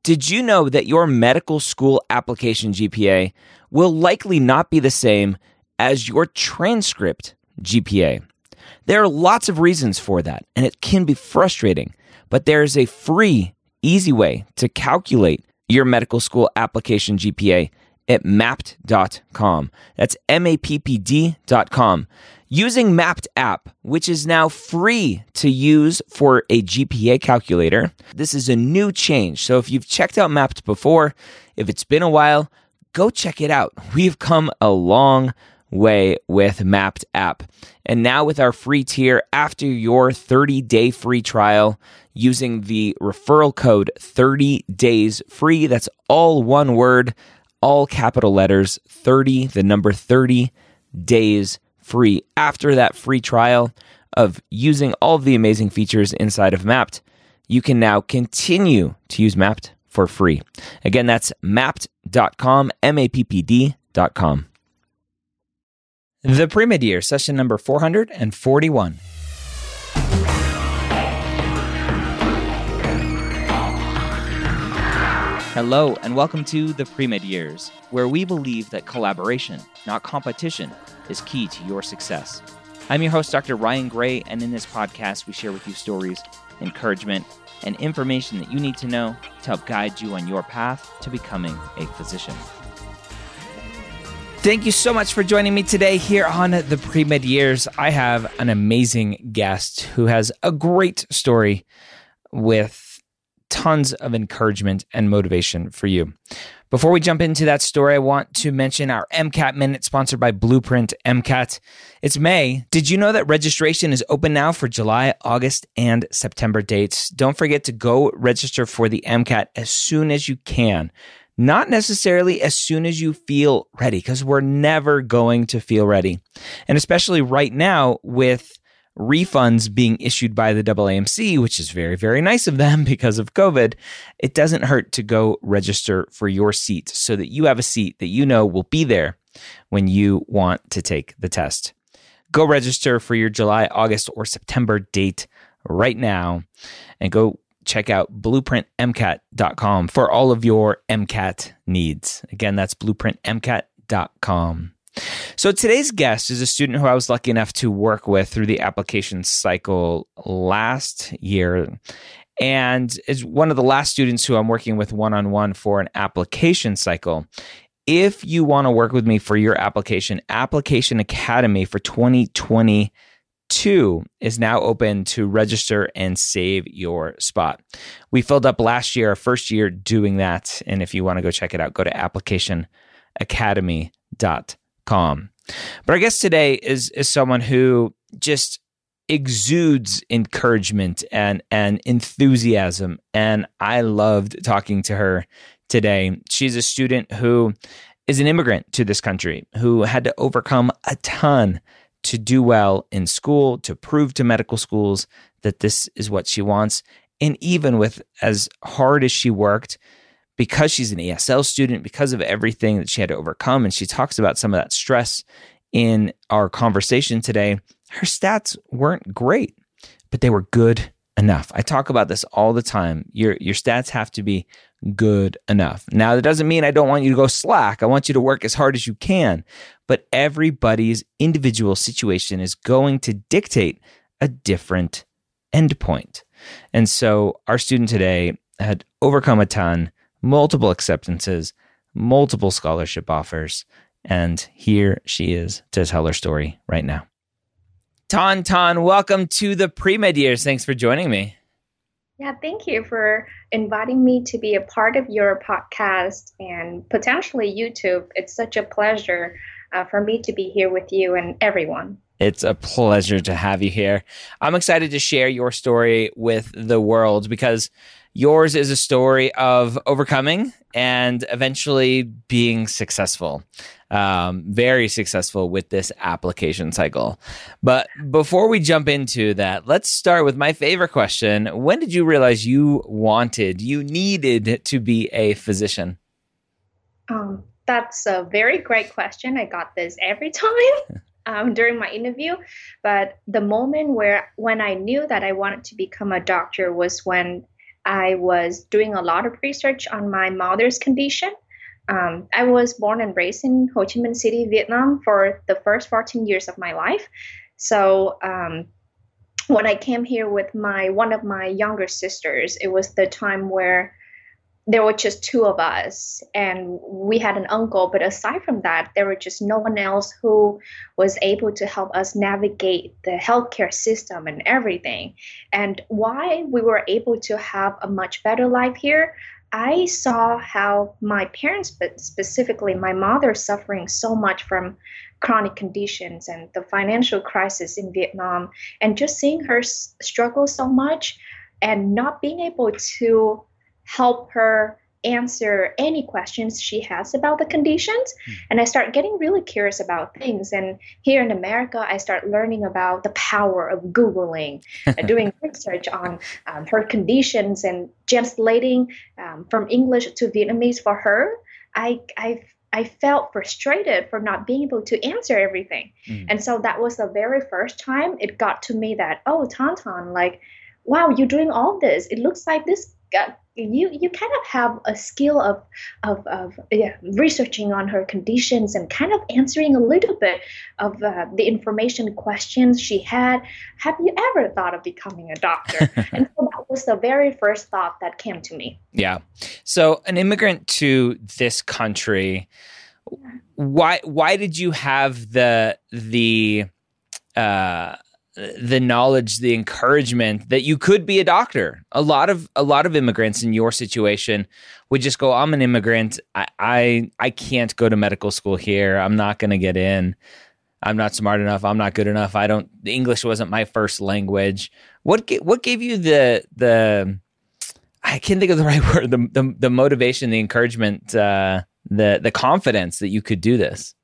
Did you know that your medical school application GPA will likely not be the same as your transcript GPA? There are lots of reasons for that, and it can be frustrating, but there is a free, easy way to calculate your medical school application GPA at mappd.com. That's mappd.com. Using Mappd app, which is now free to use for a GPA calculator. This is a new change. So if you've checked out Mappd before, if it's been a while, go check it out. We've come a long way with Mappd app. And now with our free tier, after your 30-day free trial, using the referral code 30 days free, that's all one word, all capital letters, 30, the number 30 days free. After that free trial of using all of the amazing features inside of Mappd, you can now continue to use Mappd for free. Again, that's mappd.com, mappd.com. The Pre-Med Year, session number 441. Hello, and welcome to the Pre-Med Years, where we believe that collaboration, not competition, is key to your success. I'm your host, Dr. Ryan Gray, and in this podcast, we share with you stories, encouragement, and information that you need to know to help guide you on your path to becoming a physician. Thank you so much for joining me today here on the Pre-Med Years. I have an amazing guest who has a great story with tons of encouragement and motivation for you. Before we jump into that story, I want to mention our MCAT Minute sponsored by Blueprint MCAT. It's May. Did you know that registration is open now for July, August, and September dates? Don't forget to go register for the MCAT as soon as you can. Not necessarily as soon as you feel ready, because we're never going to feel ready. And especially right now with refunds being issued by the AAMC, which is very, very nice of them because of COVID, it doesn't hurt to go register for your seat so that you have a seat that you know will be there when you want to take the test. Go register for your July, August, or September date right now and go check out blueprintmcat.com for all of your MCAT needs. Again, that's blueprintmcat.com. So today's guest is a student who I was lucky enough to work with through the application cycle last year, and is one of the last students who I'm working with one-on-one for an application cycle. If you want to work with me for your application, Application Academy for 2022 is now open to register and save your spot. We filled up last year, our first year doing that. And if you want to go check it out, go to applicationacademy.com. But our guest today is someone who just exudes encouragement and enthusiasm. And I loved talking to her today. She's a student who is an immigrant to this country, who had to overcome a ton to do well in school, to prove to medical schools that this is what she wants. And even with as hard as she worked, because she's an ESL student, because of everything that she had to overcome, and she talks about some of that stress in our conversation today, her stats weren't great, but they were good enough. I talk about this all the time. Your stats have to be good enough. Now, that doesn't mean I don't want you to go slack. I want you to work as hard as you can. But everybody's individual situation is going to dictate a different endpoint. And so our student today had overcome a ton, multiple acceptances, multiple scholarship offers, and here she is to tell her story right now. Tan, welcome to the Pre-Med Years. Thanks for joining me. Yeah, thank you for inviting me to be a part of your podcast and potentially YouTube. It's such a pleasure for me to be here with you and everyone. It's a pleasure to have you here. I'm excited to share your story with the world because yours is a story of overcoming and eventually being successful, very successful with this application cycle. But before we jump into that, let's start with my favorite question. When did you realize you needed to be a physician? That's a very great question. I got this every time. During my interview, but the moment when I knew that I wanted to become a doctor was when I was doing a lot of research on my mother's condition. I was born and raised in Ho Chi Minh City, Vietnam for the first 14 years of my life. So when I came here with my one of my younger sisters, it was the time where there were just two of us and we had an uncle, but aside from that there were just no one else who was able to help us navigate the healthcare system and everything. And why we were able to have a much better life here, I saw how my parents, but specifically my mother, suffering so much from chronic conditions and the financial crisis in Vietnam, and just seeing her struggle so much and not being able to help her answer any questions she has about the conditions. And I start getting really curious about things. And here in America, I start learning about the power of Googling, doing research on her conditions and translating from English to Vietnamese for her. I felt frustrated for not being able to answer everything. And so that was the very first time it got to me that, oh, Tantan, like, wow, you're doing all this. It looks like this you kind of have a skill of researching on her conditions and kind of answering a little bit of the information questions she had. Have you ever thought of becoming a doctor? And so that was the very first thought that came to me. Yeah. So an immigrant to this country, why did you have the knowledge, the encouragement that you could be a doctor? A lot of immigrants in your situation would just go, I'm an immigrant. I can't go to medical school here. I'm not going to get in. I'm not smart enough. I'm not good enough. The English wasn't my first language. What gave you the I can't think of the right word, the motivation, the encouragement, the confidence that you could do this?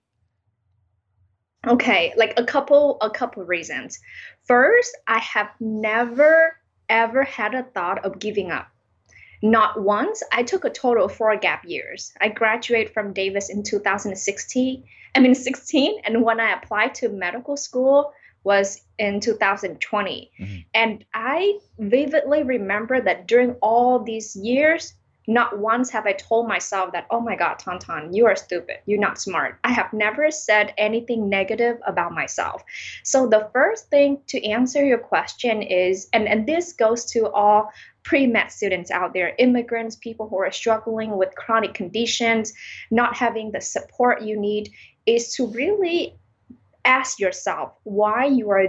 Okay, like a couple reasons. First, I have never ever had a thought of giving up. Not once. I took a total of 4 gap years. I graduated from Davis in 16, and when I applied to medical school was in 2020. And I vividly remember that during all these years, not once have I told myself that, oh my God, Tantan, you are stupid. You're not smart. I have never said anything negative about myself. So the first thing to answer your question is, and this goes to all pre-med students out there, immigrants, people who are struggling with chronic conditions, not having the support you need, is to really ask yourself why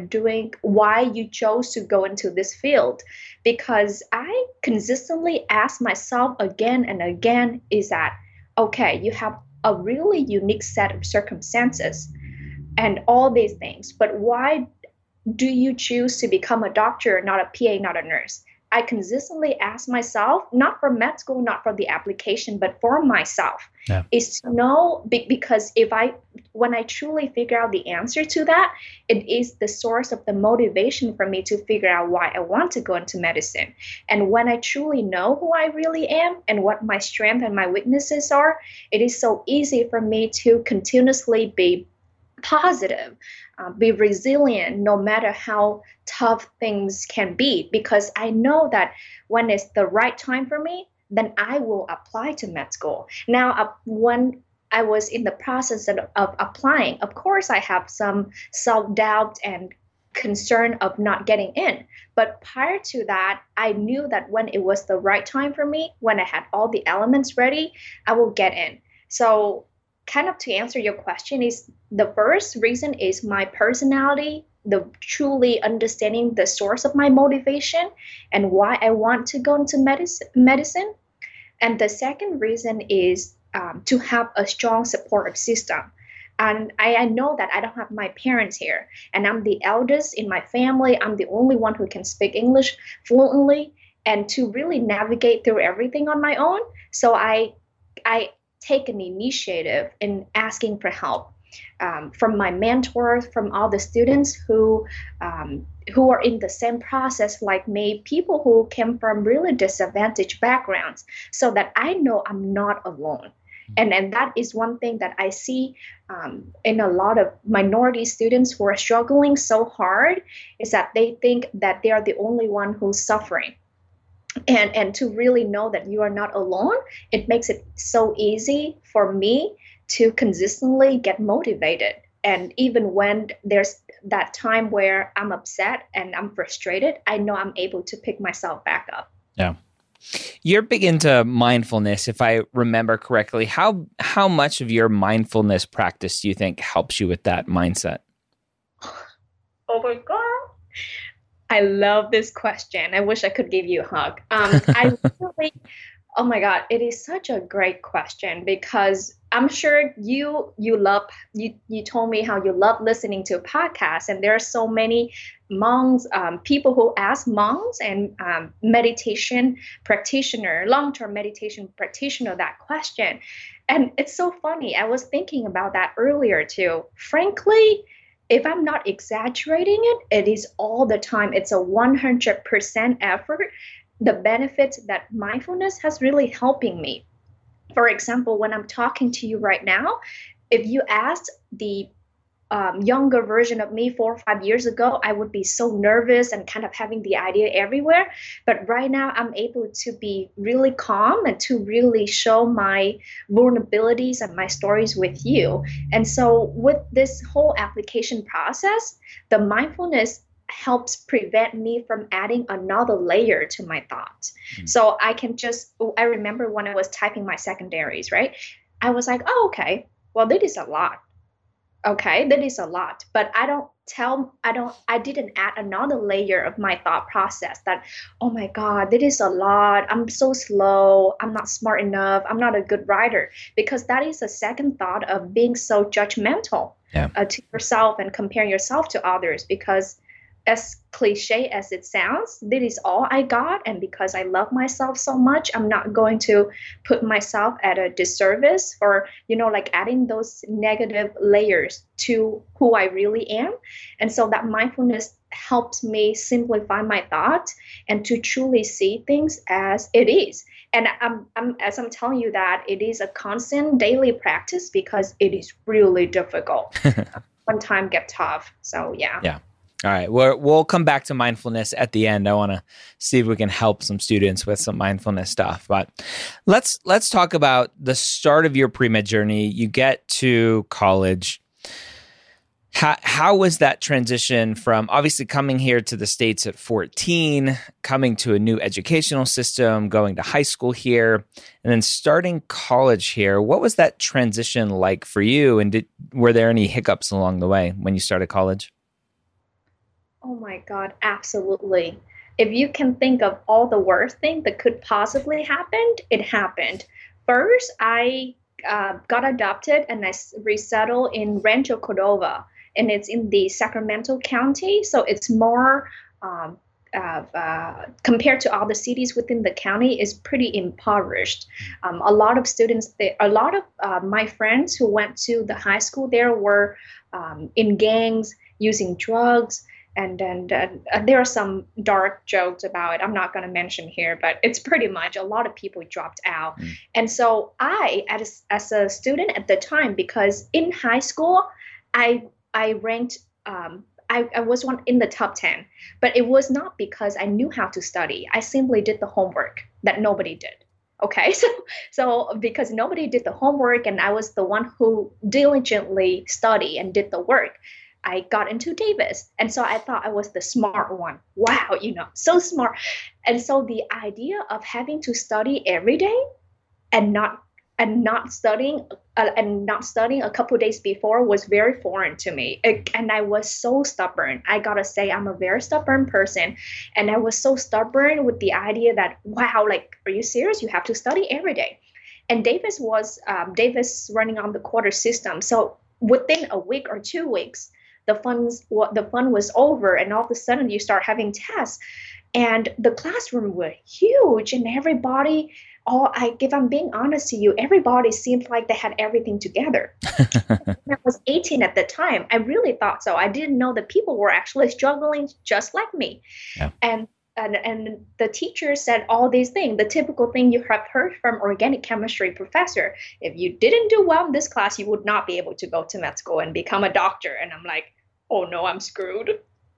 you chose to go into this field. Because I consistently ask myself again and again is that, okay, you have a really unique set of circumstances and all these things, but why do you choose to become a doctor, not a PA, not a nurse? I consistently ask myself, not for med school, not for the application, but for myself, is to know, because when I truly figure out the answer to that, it is the source of the motivation for me to figure out why I want to go into medicine. And when I truly know who I really am and what my strengths and my weaknesses are, it is so easy for me to continuously be positive, be resilient, no matter how tough things can be, because I know that when it's the right time for me, then I will apply to med school. Now, when I was in the process of applying, of course, I have some self-doubt and concern of not getting in. But prior to that, I knew that when it was the right time for me, when I had all the elements ready, I will get in. So kind of to answer your question, is the first reason is my personality, the truly understanding the source of my motivation and why I want to go into medicine. And the second reason is to have a strong supportive system. And I know that I don't have my parents here, and I'm the eldest in my family. I'm the only one who can speak English fluently, and to really navigate through everything on my own. So I take an initiative in asking for help from my mentors, from all the students who are in the same process like me, people who came from really disadvantaged backgrounds, so that I know I'm not alone. And that is one thing that I see in a lot of minority students who are struggling so hard, is that they think that they are the only one who's suffering. and to really know that you are not alone, it makes it so easy for me to consistently get motivated. And even when there's that time where I'm upset and I'm frustrated, I know I'm able to pick myself back up. Yeah. You're big into mindfulness, if I remember correctly. How much of your mindfulness practice do you think helps you with that mindset? Oh my God. I love this question. I wish I could give you a hug. I really, oh my God, it is such a great question because I'm sure you told me how you love listening to podcasts, and there are so many monks, people who ask monks and meditation practitioner, long-term meditation practitioner that question. And it's so funny. I was thinking about that earlier too. Frankly, if I'm not exaggerating it, it is all the time. It's a 100% effort. The benefits that mindfulness has really helping me. For example, when I'm talking to you right now, if you asked the younger version of me 4 or 5 years ago, I would be so nervous and kind of having the idea everywhere. But right now, I'm able to be really calm and to really show my vulnerabilities and my stories with you. And so, with this whole application process, the mindfulness helps prevent me from adding another layer to my thoughts. So I remember when I was typing my secondaries, right? I was like, oh, okay, well, that is a lot. Okay, that is a lot, but I didn't add another layer of my thought process that, oh my God, that is a lot. I'm so slow. I'm not smart enough. I'm not a good writer, because that is a second thought of being so judgmental to yourself and comparing yourself to others. Because as cliche as it sounds, that is all I got. And because I love myself so much, I'm not going to put myself at a disservice or, like adding those negative layers to who I really am. And so that mindfulness helps me simplify my thoughts and to truly see things as it is. And as I'm telling you that, it is a constant daily practice because it is really difficult. One time get tough. So yeah. Yeah. All right. We'll come back to mindfulness at the end. I want to see if we can help some students with some mindfulness stuff. But let's talk about the start of your pre-med journey. You get to college. How was that transition from obviously coming here to the States at 14, coming to a new educational system, going to high school here, and then starting college here? What was that transition like for you? And were there any hiccups along the way when you started college? Oh my God, absolutely. If you can think of all the worst thing that could possibly happen, it happened. First, I got adopted and I resettled in Rancho Cordova, and it's in the Sacramento County. So it's more compared to other cities within the county, is pretty impoverished. A lot of students, my friends who went to the high school there were in gangs, using drugs. And then there are some dark jokes about it. I'm not going to mention here, but it's pretty much a lot of people dropped out. And so as a student at the time, because in high school, I ranked, I was one in the top 10, but it was not because I knew how to study. I simply did the homework that nobody did. Okay, so because nobody did the homework and I was the one who diligently studied and did the work, I got into Davis. And so I thought I was the smart one. Wow, so smart. And so the idea of having to study every day and not studying a couple of days before was very foreign to me. And I was so stubborn. I gotta say, I'm a very stubborn person. And I was so stubborn with the idea that, wow, like, are you serious? You have to study every day. And Davis was running on the quarter system. So within a week or 2 weeks, the fun was over, and all of a sudden you start having tests, and the classroom were huge, and everybody, if I'm being honest to you, everybody seemed like they had everything together. I was 18 at the time. I really thought so. I didn't know that people were actually struggling just like me. Yeah. And the teacher said all these things, the typical thing you have heard from organic chemistry professor. If you didn't do well in this class, you would not be able to go to med school and become a doctor. And I'm like, oh no, I'm screwed.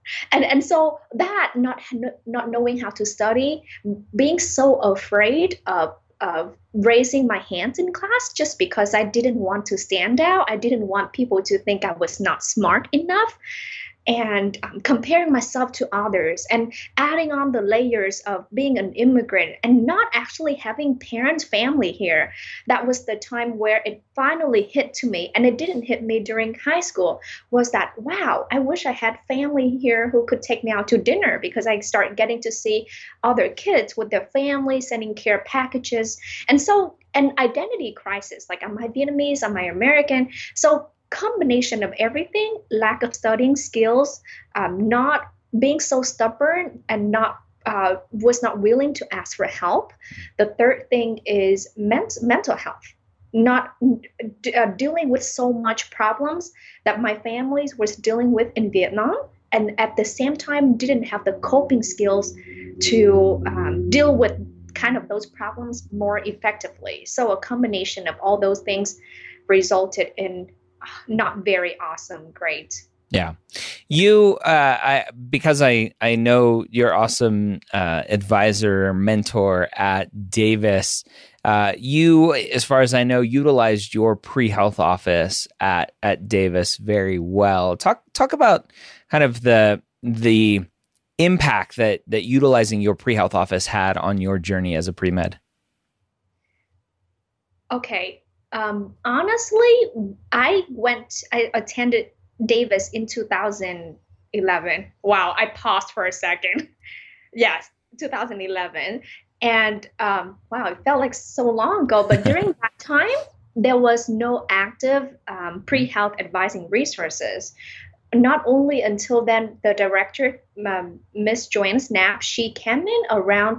And so that not knowing how to study, being so afraid of raising my hands in class just because I didn't want to stand out. I didn't want people to think I was not smart enough, and comparing myself to others and adding on the layers of being an immigrant and not actually having parents family here. That was the time where it finally hit to me, and it didn't hit me during high school, was that wow, I wish I had family here who could take me out to dinner, because I started getting to see other kids with their families sending care packages. And so an identity crisis, like, am I Vietnamese, am I American? So combination of everything, lack of studying skills, not being so stubborn, and not was not willing to ask for help. The third thing is mental health, not dealing with so much problems that my families was dealing with in Vietnam, and at the same time didn't have the coping skills to deal with kind of those problems more effectively. So a combination of all those things resulted in not very awesome grades. Yeah. Because I know you're awesome advisor or mentor at Davis. You, as far as I know, utilized your pre-health office at Davis very well. Talk about kind of the impact that utilizing your pre-health office had on your journey as a pre-med. Okay. Honestly, I attended Davis in 2011. Wow, I paused for a second. Yes, 2011. And wow, it felt like so long ago. But during that time, there was no active pre-health advising resources. Not only until then, the director, Miss Joanne Snap, she came in around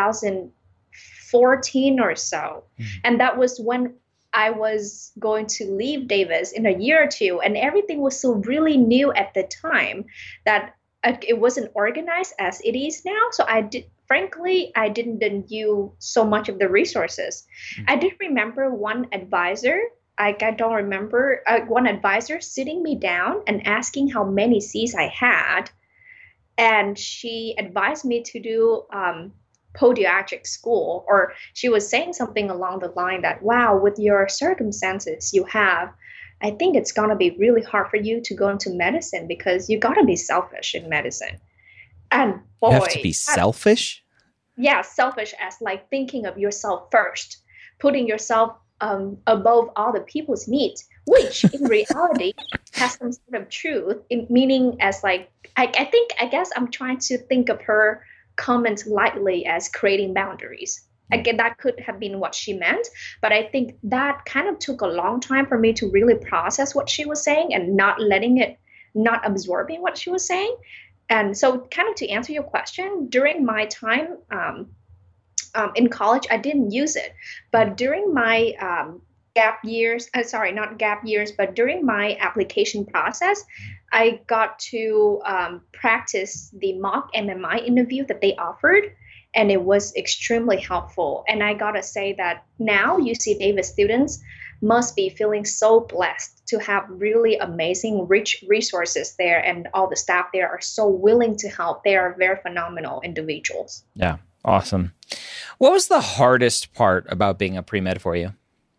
2014 or so. And that was when I was going to leave Davis in a year or two, and everything was so really new at the time that it wasn't organized as it is now. So frankly, I didn't use so much of the resources. I did remember one advisor. I don't remember one advisor sitting me down and asking how many C's I had, and she advised me to do podiatric school, or she was saying something along the line that, wow, with your circumstances you have, I think it's going to be really hard for you to go into medicine because you got to be selfish in medicine. And boy, you have to be selfish? Yeah, selfish as like thinking of yourself first, putting yourself above other people's needs, which in reality has some sort of truth, meaning as like, I guess I'm trying to think of her comment lightly as creating boundaries. Again, that could have been what she meant, but I think that kind of took a long time for me to really process what she was saying and not absorbing what she was saying. And so kind of to answer your question, during my time in college, I didn't use it, but during my during my application process, I got to practice the mock MMI interview that they offered, and it was extremely helpful. And I gotta say that now UC Davis students must be feeling so blessed to have really amazing, rich resources there, and all the staff there are so willing to help. They are very phenomenal individuals. Yeah, awesome. What was the hardest part about being a pre-med for you?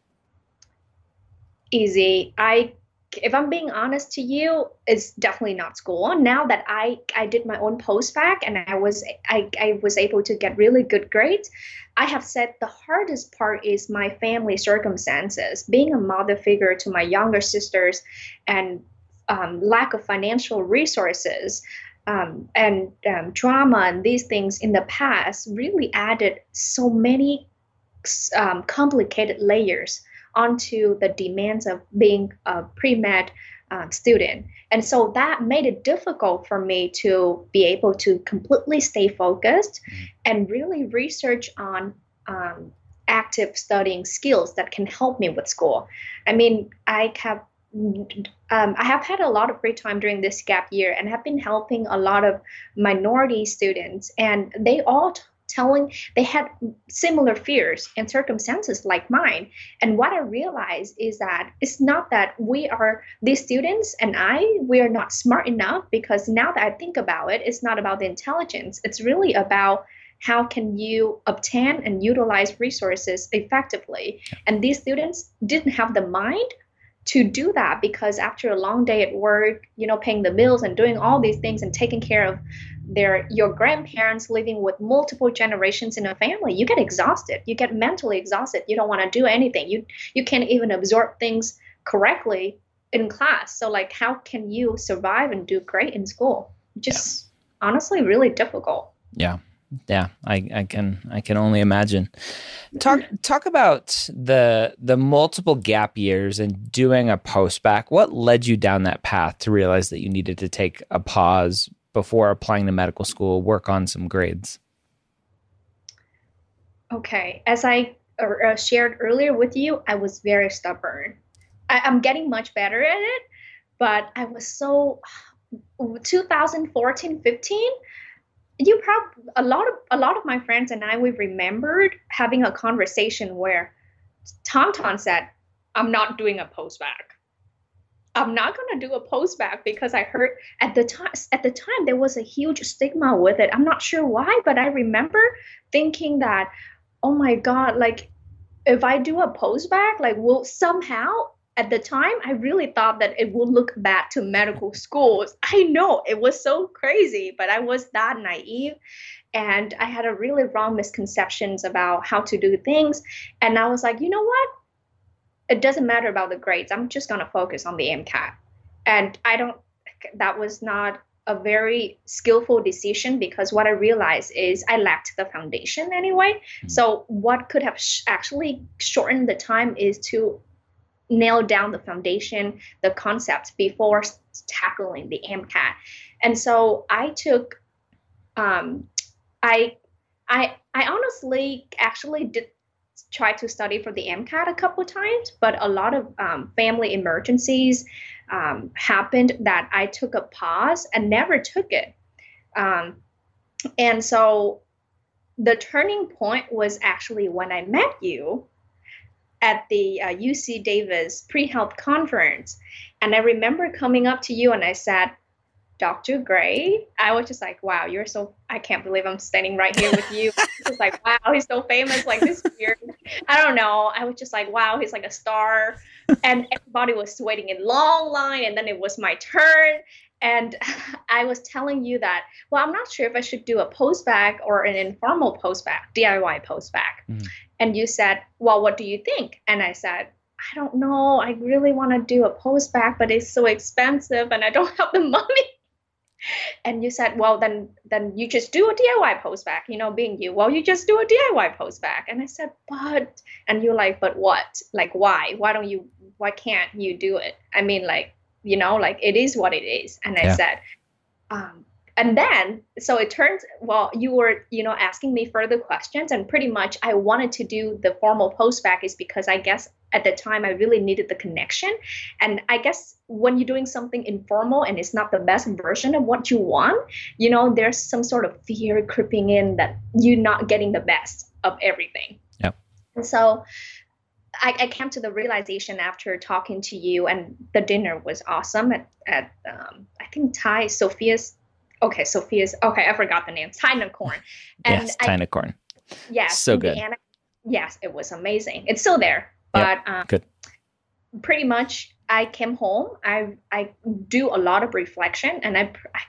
Easy. If I'm being honest to you, it's definitely not school. Now that I did my own post-bac and I was able to get really good grades, I have said the hardest part is my family circumstances, being a mother figure to my younger sisters, and lack of financial resources, and trauma and these things in the past really added so many complicated layers onto the demands of being a pre-med student. And so that made it difficult for me to be able to completely stay focused and really research on active studying skills that can help me with school. I mean, I have had a lot of free time during this gap year and have been helping a lot of minority students, and they all telling they had similar fears and circumstances like mine. And what I realized is that it's not that these students and we are not smart enough, because now that I think about it, it's not about the intelligence. It's really about how can you obtain and utilize resources effectively. And these students didn't have the mind to do that, because after a long day at work, paying the bills and doing all these things and taking care of your grandparents, living with multiple generations in a family, you get exhausted. You get mentally exhausted. You don't want to do anything. You can't even absorb things correctly in class. So like, how can you survive and do great in school? Just honestly, really difficult. Yeah. Yeah, I can only imagine. Talk about the multiple gap years and doing a post-bac. What led you down that path to realize that you needed to take a pause before applying to medical school, work on some grades? Okay, as I shared earlier with you, I was very stubborn. I'm getting much better at it, but I was so 2014, 15. A lot of my friends and I, we remembered having a conversation where Tauntaun said, "I'm not doing a post-bac. I'm not going to do a post-bac," because I heard at the time there was a huge stigma with it. I'm not sure why, but I remember thinking that, oh my God, like if I do a post-bac, like will somehow. At the time, I really thought that it would look bad to medical schools. I know it was so crazy, but I was that naive. And I had a really wrong misconceptions about how to do things. And I was like, you know what? It doesn't matter about the grades. I'm just going to focus on the MCAT. And that was not a very skillful decision, because what I realized is I lacked the foundation anyway. Mm-hmm. So what could have actually shortened the time is to nail down the foundation, the concepts before tackling the MCAT. And so I took, I honestly actually did try to study for the MCAT a couple of times, but a lot of family emergencies happened that I took a pause and never took it. And so the turning point was actually when I met you at the UC Davis pre-health conference. And I remember coming up to you and I said, "Dr. Gray," I was just like, wow, I can't believe I'm standing right here with you. Just like, wow, he's so famous, like this weird. I don't know. I was just like, wow, he's like a star. And everybody was waiting in long line. And then it was my turn. And I was telling you that, well, I'm not sure if I should do a post-bac or an informal post-bac, DIY post-bac. Mm. And you said, well, what do you think? And I said, I don't know. I really want to do a post-bac, but it's so expensive and I don't have the money. And you said, well, then you just do a DIY post-bac, being you. Well, you just do a DIY post-bac. And I said, and you're like, but what? Like, why? Why can't you do it? I mean, like, like it is what it is. And I said, and then, so it turns, well, you were, asking me further questions, and pretty much I wanted to do the formal post-bac is because I guess at the time I really needed the connection. And I guess when you're doing something informal and it's not the best version of what you want, there's some sort of fear creeping in that you're not getting the best of everything. Yep. And so I came to the realization after talking to you, and the dinner was awesome at I think Sophia's, I forgot the name, Thai-Corn. Yes, Thai-Corn. Yes. So good. Yes, it was amazing. It's still there. But good. Pretty much I came home. I do a lot of reflection, and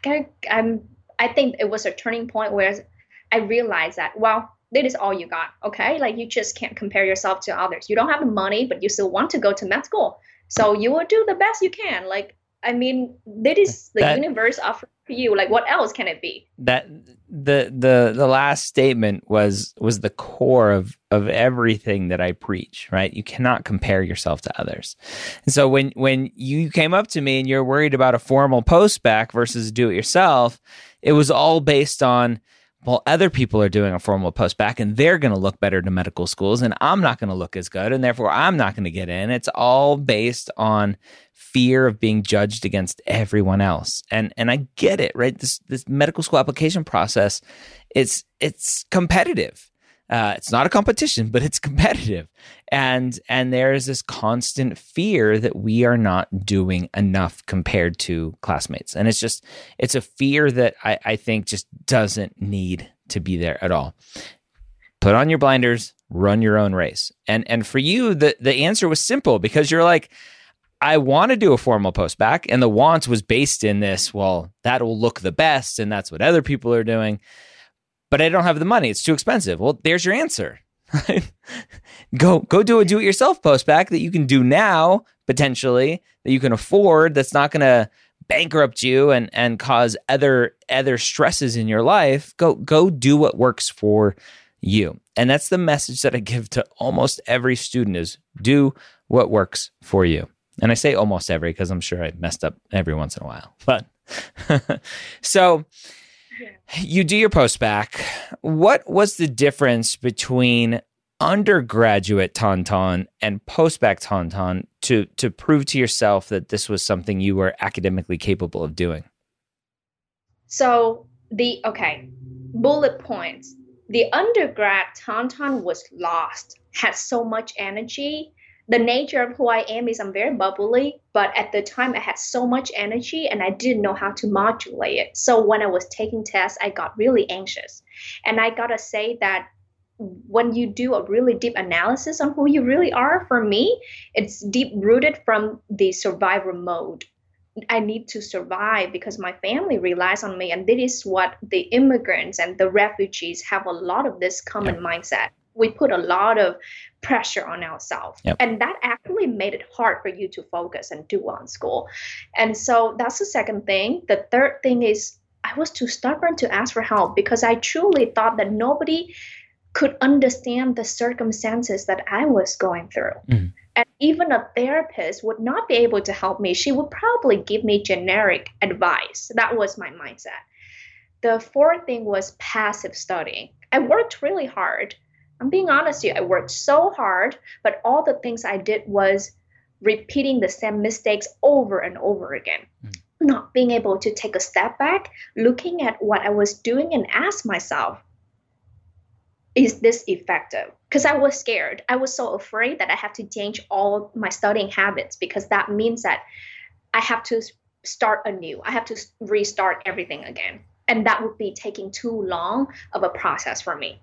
I think it was a turning point where I realized that, well, that is all you got. Okay. Like you just can't compare yourself to others. You don't have the money, but you still want to go to med school. So you will do the best you can. Like, I mean, that is the universe offering to you. Like, what else can it be? That the last statement was the core of everything that I preach, right? You cannot compare yourself to others. And so when you came up to me and you're worried about a formal post-bac versus do it yourself, it was all based on, Well, other people are doing a formal post-bac and they're going to look better to medical schools and I'm not going to look as good and therefore I'm not going to get in. It's all based on fear of being judged against everyone else. And I get it, right? This medical school application process, it's competitive. It's not a competition, but it's competitive. And there is this constant fear that we are not doing enough compared to classmates. And it's a fear that I think just doesn't need to be there at all. Put on your blinders, run your own race. And for you, the answer was simple because you're like, I want to do a formal post-bac, and the want was based in this, well, that'll look the best, and that's what other people are doing. But I don't have the money. It's too expensive. Well, there's your answer. Right? Go do a do-it-yourself post-bac that you can do now, potentially, that you can afford, that's not going to bankrupt you and cause other stresses in your life. Go do what works for you. And that's the message that I give to almost every student is do what works for you. And I say almost every because I'm sure I messed up every once in a while. But so you do your post-bac. What was the difference between undergraduate Tauntaun and post-bac Tauntaun to prove to yourself that this was something you were academically capable of doing? So bullet points. The undergrad Tauntaun was lost, had so much energy. The nature of who I am is I'm very bubbly, but at the time I had so much energy and I didn't know how to modulate it. So when I was taking tests, I got really anxious. And I gotta say that when you do a really deep analysis on who you really are, for me, it's deep rooted from the survivor mode. I need to survive because my family relies on me. And this is what the immigrants and the refugees have a lot of this common mindset. We put a lot of pressure on ourselves. Yep. And that actually made it hard for you to focus and do well in school. And so that's the second thing. The third thing is I was too stubborn to ask for help because I truly thought that nobody could understand the circumstances that I was going through. Mm. And even a therapist would not be able to help me. She would probably give me generic advice. That was my mindset. The fourth thing was passive studying. I worked really hard. I'm being honest with you, I worked so hard, but all the things I did was repeating the same mistakes over and over again. Not being able to take a step back, looking at what I was doing and ask myself, is this effective? Because I was scared. I was so afraid that I have to change all my studying habits because that means that I have to start anew. I have to restart everything again. And that would be taking too long of a process for me.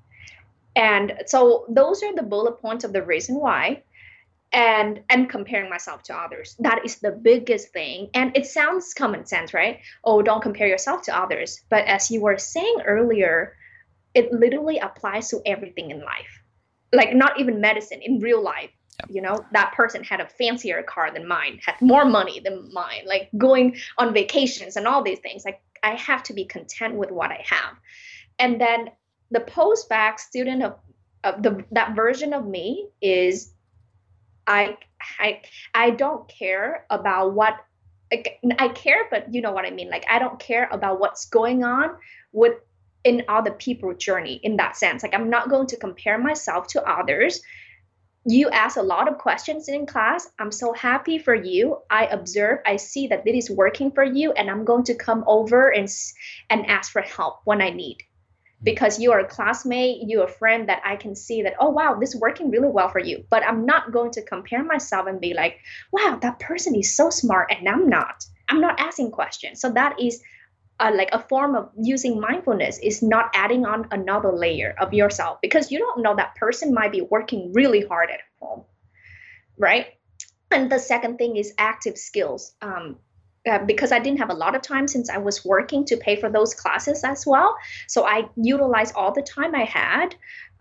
And so those are the bullet points of the reason why, and comparing myself to others. That is the biggest thing. And it sounds common sense, right? Oh, don't compare yourself to others. But as you were saying earlier, it literally applies to everything in life. Like not even medicine, in real life. Yep. You know, that person had a fancier car than mine, had more money than mine, like going on vacations and all these things. Like I have to be content with what I have. And then the post-bac student of that version of me is I don't care about what I care, but you know what I mean. Like I don't care about what's going on in other people's journey in that sense. Like I'm not going to compare myself to others. You ask a lot of questions in class. I'm so happy for you. I observe, I see that this is working for you, and I'm going to come over and ask for help when I need. Because you're a classmate, you're a friend that I can see that, oh, wow, this is working really well for you. But I'm not going to compare myself and be like, wow, that person is so smart and I'm not. I'm not asking questions. So that is like a form of using mindfulness, is not adding on another layer of yourself because you don't know that person might be working really hard at home, right? And the second thing is active skills. Because I didn't have a lot of time since I was working to pay for those classes as well. So I utilized all the time I had.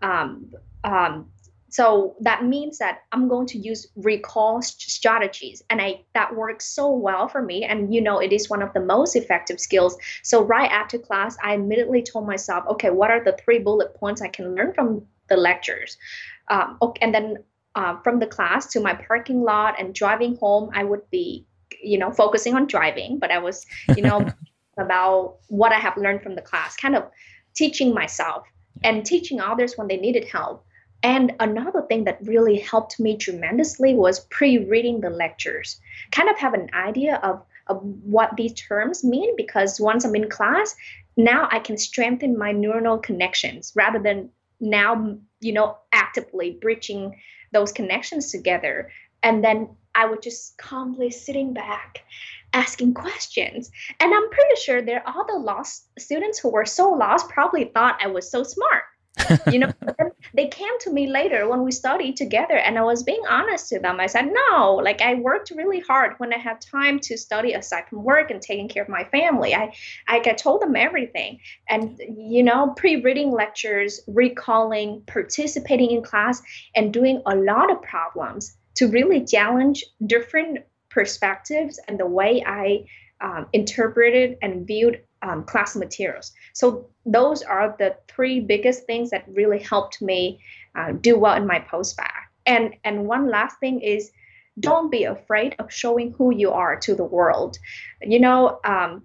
So that means that I'm going to use recall strategies. And that works so well for me. And, you know, it is one of the most effective skills. So right after class, I immediately told myself, okay, what are the 3 bullet points I can learn from the lectures? And then from the class to my parking lot and driving home, I would be focusing on driving, but I was, about what I have learned from the class, kind of teaching myself and teaching others when they needed help. And another thing that really helped me tremendously was pre-reading the lectures, kind of have an idea of what these terms mean, because once I'm in class, now I can strengthen my neuronal connections rather than now, actively bridging those connections together. And then I would just calmly sitting back, asking questions. And I'm pretty sure there are the lost students who were so lost probably thought I was so smart. They came to me later when we studied together, and I was being honest to them. I said, no, like I worked really hard when I had time to study aside from work and taking care of my family. I told them everything. And, pre-reading lectures, recalling, participating in class, and doing a lot of problems to really challenge different perspectives and the way I interpreted and viewed class materials. So those are the three biggest things that really helped me do well in my postbac. And one last thing is, don't be afraid of showing who you are to the world. I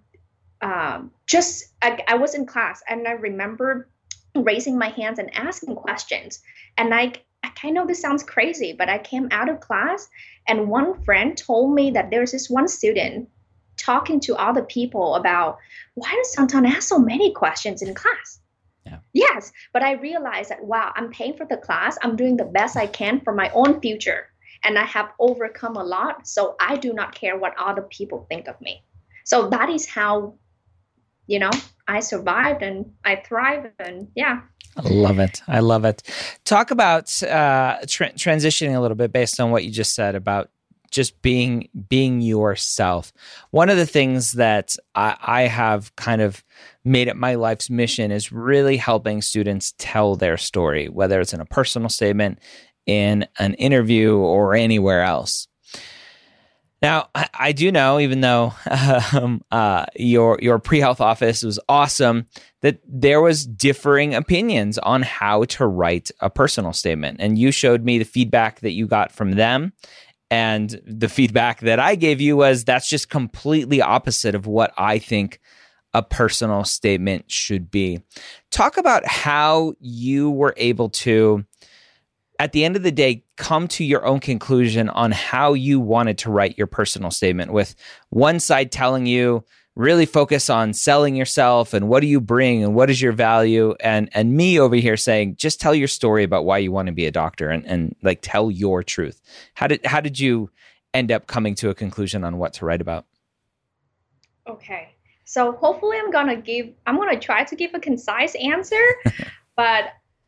was in class and I remember raising my hands and asking questions. And I know this sounds crazy, but I came out of class and one friend told me that there's this one student talking to other people about, why does Santan ask so many questions in class? Yeah. Yes, but I realized that, wow, I'm paying for the class. I'm doing the best I can for my own future. And I have overcome a lot. So I do not care what other people think of me. So that is how, I survived and I thrived. And yeah. I love it. I love it. Talk about transitioning a little bit based on what you just said about just being yourself. One of the things that I have kind of made it my life's mission is really helping students tell their story, whether it's in a personal statement, in an interview, or anywhere else. Now, I do know, even though your pre-health office was awesome, that there was differing opinions on how to write a personal statement. And you showed me the feedback that you got from them. And the feedback that I gave you was, that's just completely opposite of what I think a personal statement should be. Talk about how you were able to, at the end of the day, come to your own conclusion on how you wanted to write your personal statement, with one side telling you, really focus on selling yourself and what do you bring and what is your value, and me over here saying, just tell your story about why you want to be a doctor and like tell your truth. How did you end up coming to a conclusion on what to write about? Okay. So hopefully I'm going to try to give a concise answer, but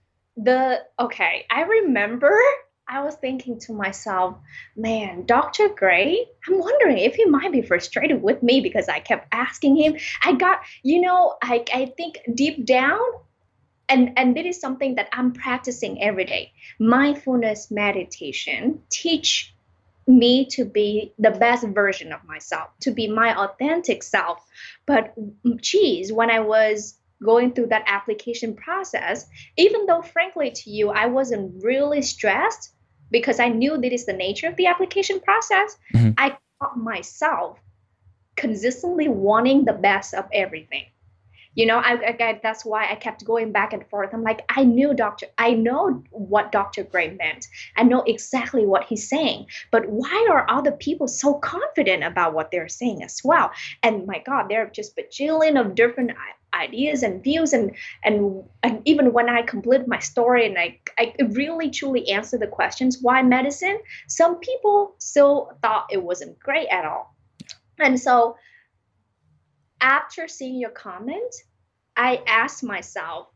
I remember I was thinking to myself, man, Dr. Gray, I'm wondering if he might be frustrated with me because I kept asking him. I got, I think deep down, and this is something that I'm practicing every day. Mindfulness meditation teach me to be the best version of myself, to be my authentic self. But geez, when I was going through that application process, even though frankly to you, I wasn't really stressed because I knew that is the nature of the application process, mm-hmm. I caught myself consistently wanting the best of everything. That's why I kept going back and forth. I'm like, I know what Dr. Gray meant. I know exactly what he's saying. But why are other people so confident about what they're saying as well? And my God, there are just bajillion of different ideas and views. And even when I complete my story and I really truly answer the questions, why medicine? Some people still thought it wasn't great at all. And so after seeing your comment, I asked myself,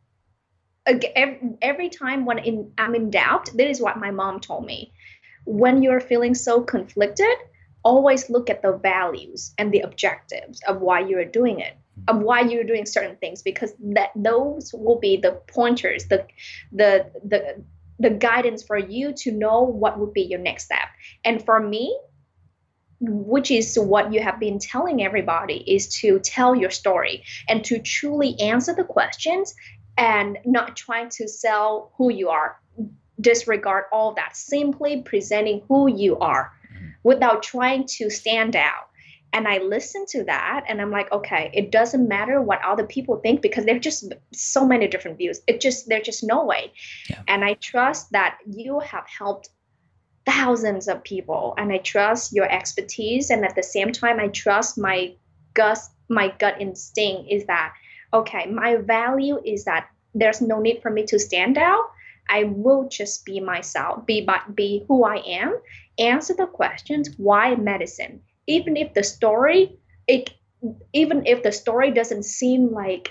every time when I'm in doubt, that is what my mom told me. When you're feeling so conflicted, always look at the values and the objectives of why you're doing it, of why you're doing certain things, because those will be the pointers, the guidance for you to know what would be your next step. And for me, which is what you have been telling everybody, is to tell your story and to truly answer the questions and not trying to sell who you are. Disregard all that. Simply presenting who you are without trying to stand out. And I listen to that and I'm like, okay, it doesn't matter what other people think because there's just so many different views. There's just no way. Yeah. And I trust that you have helped thousands of people and I trust your expertise. And at the same time, I trust my gut instinct is that, okay, my value is that there's no need for me to stand out. I will just be myself, be who I am, answer the questions, why medicine? Even if the story doesn't seem like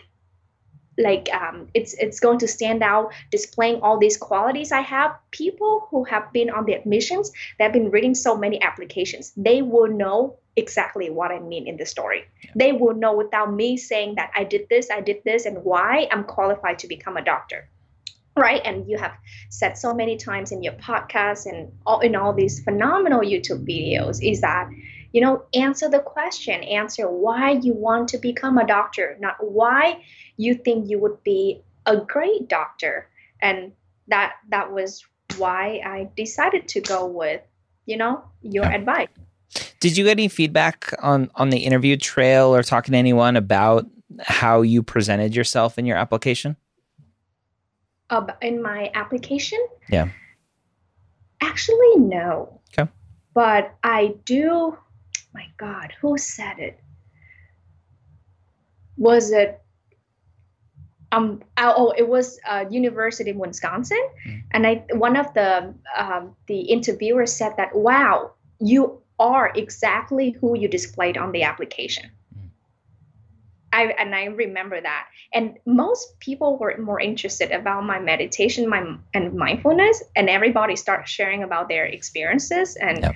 it's going to stand out displaying all these qualities I have, people who have been on the admissions, they've been reading so many applications, they will know exactly what I mean in the story. Yeah. They will know without me saying that I did this, and why I'm qualified to become a doctor. Right. And you have said so many times in your podcast and in all these phenomenal YouTube videos is that, answer the question, answer why you want to become a doctor, not why you think you would be a great doctor. And that was why I decided to go with, your advice. Did you get any feedback on the interview trail or talking to anyone about how you presented yourself in your application? In my application? Yeah. Actually, no. Okay. But I do, my God, who said it? Was it, it was University of Wisconsin. Mm. And one of the interviewers said that, wow, you are exactly who you displayed on the application. I remember that. And most people were more interested about my meditation and mindfulness, and everybody started sharing about their experiences. And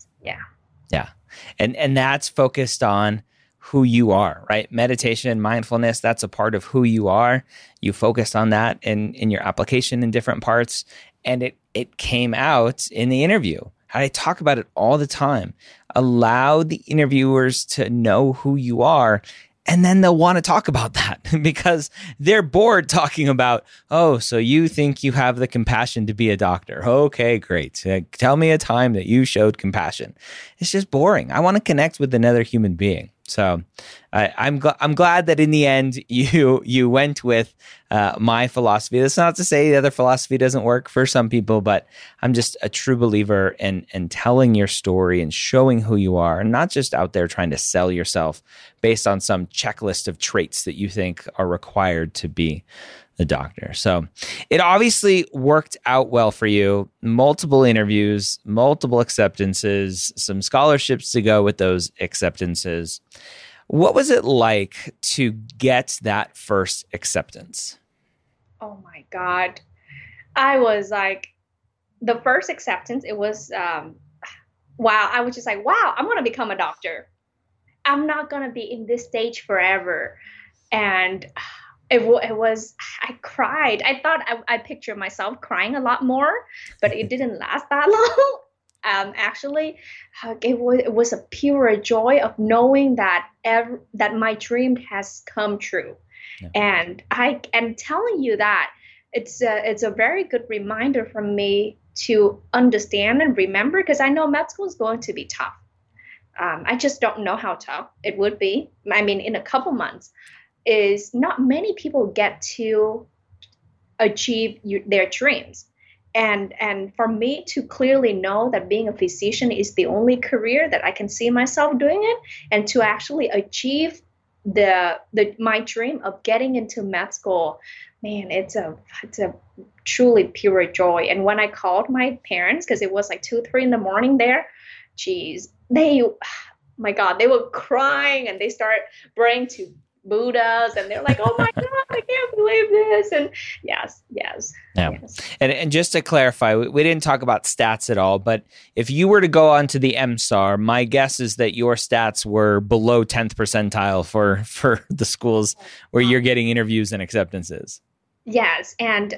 yeah. And that's focused on who you are, right? Meditation and mindfulness, that's a part of who you are. You focused on that in your application in different parts, and it came out in the interview. I talk about it all the time. Allow the interviewers to know who you are, and then they'll want to talk about that because they're bored talking about, oh, so you think you have the compassion to be a doctor. Okay, great. Tell me a time that you showed compassion. It's just boring. I want to connect with another human being. So I'm glad that in the end you went with my philosophy. That's not to say the other philosophy doesn't work for some people, but I'm just a true believer in telling your story and showing who you are, and not just out there trying to sell yourself based on some checklist of traits that you think are required to be the doctor. So it obviously worked out well for you. Multiple interviews, multiple acceptances, some scholarships to go with those acceptances. What was it like to get that first acceptance? Oh my God. I was like, the first acceptance, it was, wow. I was just like, wow, I'm going to become a doctor. I'm not going to be in this stage forever. And it was, I cried. I thought I pictured myself crying a lot more, but it didn't last that long. Actually, it was a pure joy of knowing that that my dream has come true. Yeah. And I am telling you that it's a very good reminder for me to understand and remember, because I know med school is going to be tough. I just don't know how tough it would be. I mean, in a couple months, is not many people get to achieve their dreams. And for me to clearly know that being a physician is the only career that I can see myself doing it, and to actually achieve my dream of getting into med school, man, it's a truly pure joy. And when I called my parents, because it was like 2-3 in the morning there, geez, my God, they were crying and they started praying to Buddhas, and they're like, oh my God, I can't believe this. And yes. Yeah. Yes. And just to clarify, we didn't talk about stats at all, but if you were to go onto the MSAR, my guess is that your stats were below 10th percentile for the schools where you're getting interviews and acceptances. Yes. And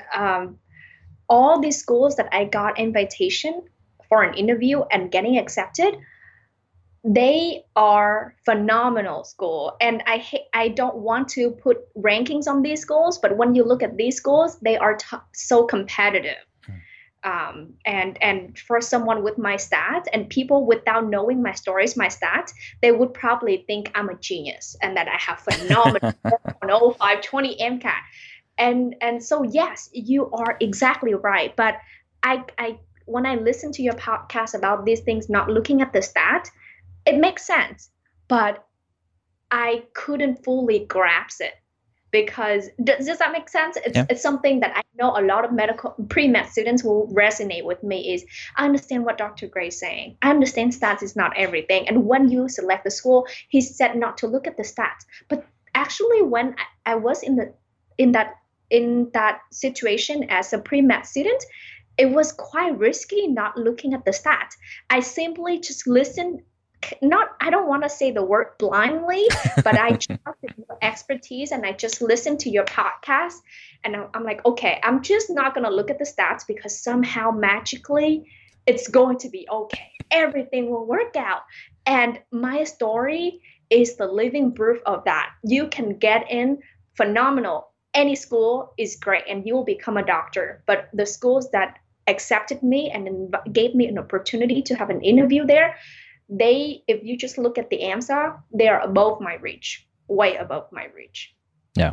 all these schools that I got invitation for an interview and getting accepted, they are phenomenal school. And I don't want to put rankings on these schools, but when you look at these schools, they are so competitive. And for someone with my stats and people without knowing my stories, my stats, they would probably think I'm a genius and that I have phenomenal 105, 20 MCAT. And so, yes, you are exactly right. But I when I listen to your podcast about these things, not looking at the stat, it makes sense. But I couldn't fully grasp it. Because does that make sense? It's something that I know a lot of pre-med students will resonate with me is, I understand what Dr. Gray is saying. I understand stats is not everything. And when you select the school, he said not to look at the stats. But actually, when I was in that situation as a pre-med student, it was quite risky not looking at the stats. I simply just listened. I don't want to say the word blindly, but I trusted your expertise and I just listened to your podcast. And I'm like, okay, I'm just not going to look at the stats because somehow magically it's going to be okay. Everything will work out. And my story is the living proof of that. You can get in phenomenal. Any school is great and you will become a doctor. But the schools that accepted me and gave me an opportunity to have an interview there, if you just look at the answer, they are above my reach, way above my reach. Yeah.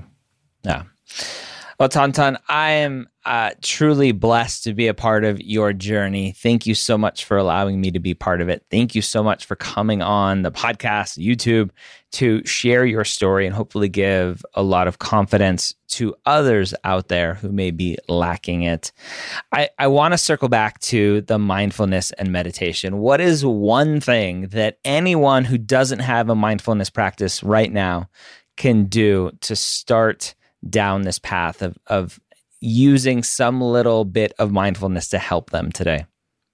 Well, Tan, I am truly blessed to be a part of your journey. Thank you so much for allowing me to be part of it. Thank you so much for coming on the podcast, YouTube, to share your story and hopefully give a lot of confidence to others out there who may be lacking it. I want to circle back to the mindfulness and meditation. What is one thing that anyone who doesn't have a mindfulness practice right now can do to start down this path of using some little bit of mindfulness to help them today?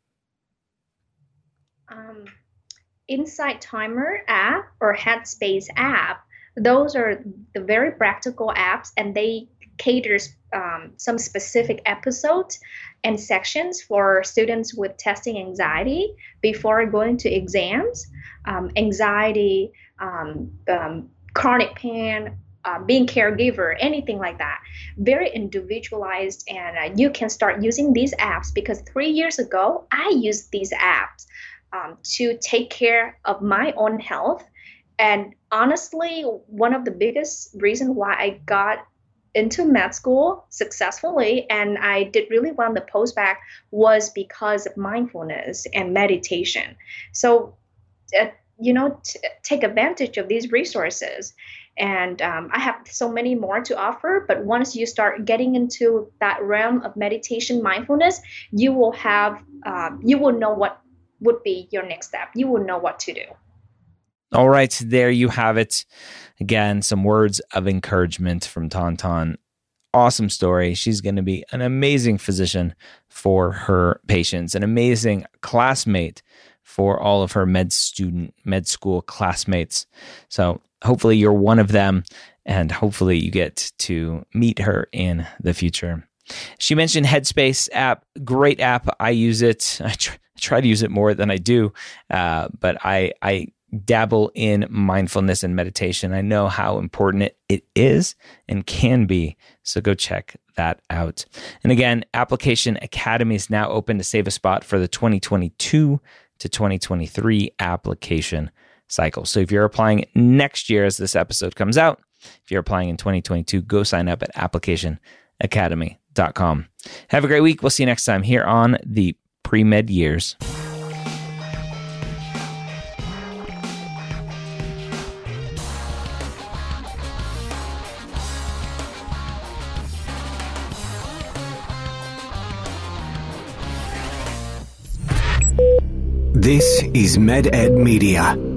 Insight Timer app or Headspace app, those are the very practical apps, and they cater some specific episodes and sections for students with testing anxiety before going to exams, anxiety, chronic pain, being caregiver, anything like that. Very individualized, and you can start using these apps because 3 years ago, I used these apps to take care of my own health. And honestly, one of the biggest reasons why I got into med school successfully and I did really well in the postbac was because of mindfulness and meditation. So, take advantage of these resources. And I have so many more to offer, but once you start getting into that realm of meditation, mindfulness, you will know what would be your next step. You will know what to do. All right, there you have it. Again, some words of encouragement from Tan. Awesome story. She's going to be an amazing physician for her patients, an amazing classmate for all of her med school classmates. So hopefully you're one of them, and hopefully you get to meet her in the future. She mentioned Headspace app, great app. I use it. I try to use it more than I do, but I dabble in mindfulness and meditation. I know how important it is and can be, so go check that out. And again, Application Academy is now open to save a spot for the 2022 to 2023 application cycle. So if you're applying next year as this episode comes out, if you're applying in 2022, go sign up at applicationacademy.com. Have a great week. We'll see you next time here on the Pre-Med Years. This is MedEd Media.